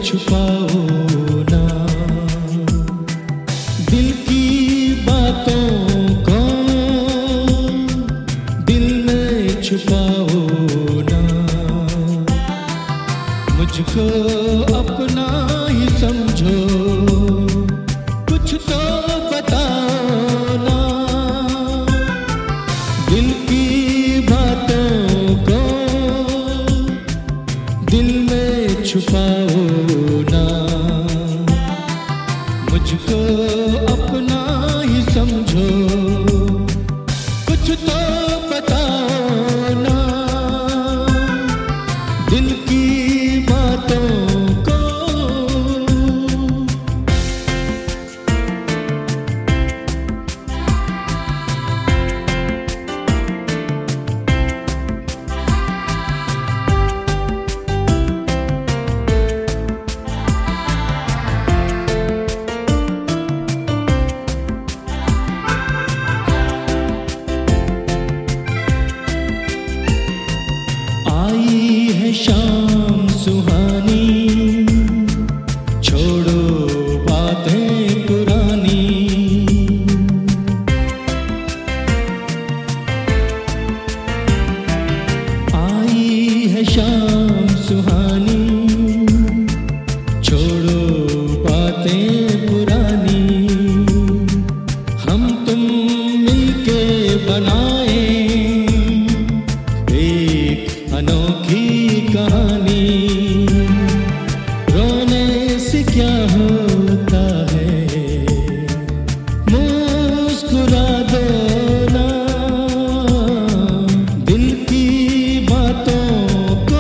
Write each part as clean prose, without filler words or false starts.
छुपाओ ना, दिल की बातों को दिल में छुपाओ ना, मुझको अपना ही समझो, कुछ तो बताओ ना, दिल की बातों को दिल में छुपाओ ना, मुझको अपना ही समझो, कुछ तो बताओ ना, दिल की बातों को। आई है शाम सुहानी, छोड़ो बातें पुरानी, आई है शाम सुहानी, छोड़ो बातें पुरानी, हम तुम मिलके बनाए एक अनोखी कहानी, रोने से क्या होता है, मुस्कुरा दो ना, दिल की बातों को।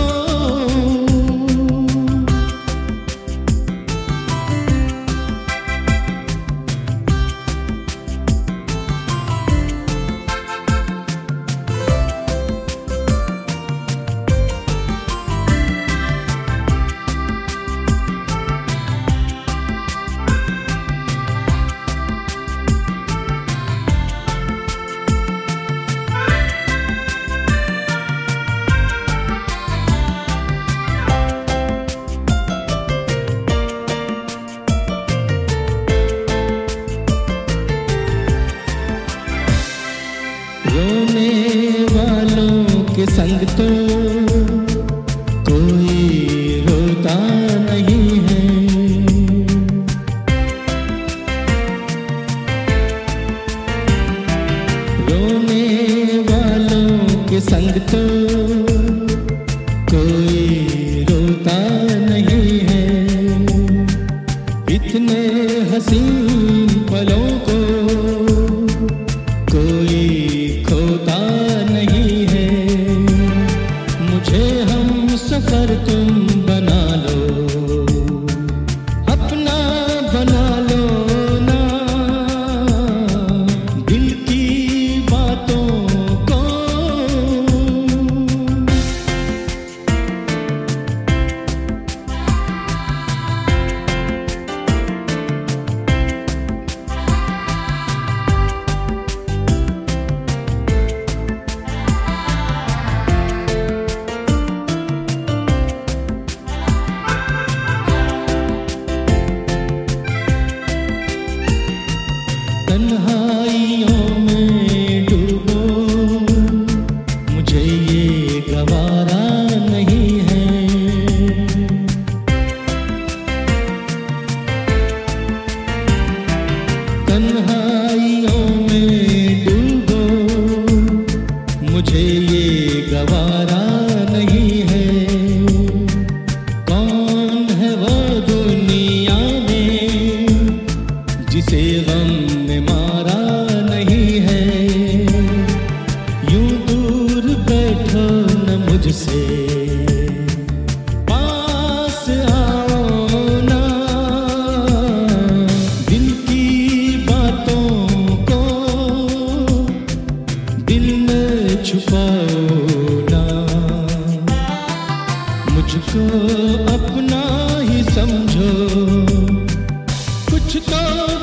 रोने वालों के संग तो कोई रोता नहीं है, रोने वालों के संग तो कोई रोता नहीं है, इतने हसीन पलों को कोई खोता नहीं है, मुझे हम सफर तुम बना लो, अपना बना लो ना, दिल की बातों को। तन्हाइयों में डूबो, मुझे ये गवारा नहीं है, तन्हाइयों में डूबो, मुझे ये गवारा नहीं है, कौन है वो दुनिया में जिसे गम ने मारा नहीं है, यूं दूर बैठो न मुझसे, पास आओ ना, दिल की बातों को दिल में छुपाओ ना, मुझको अपना ही समझो, कुछ तो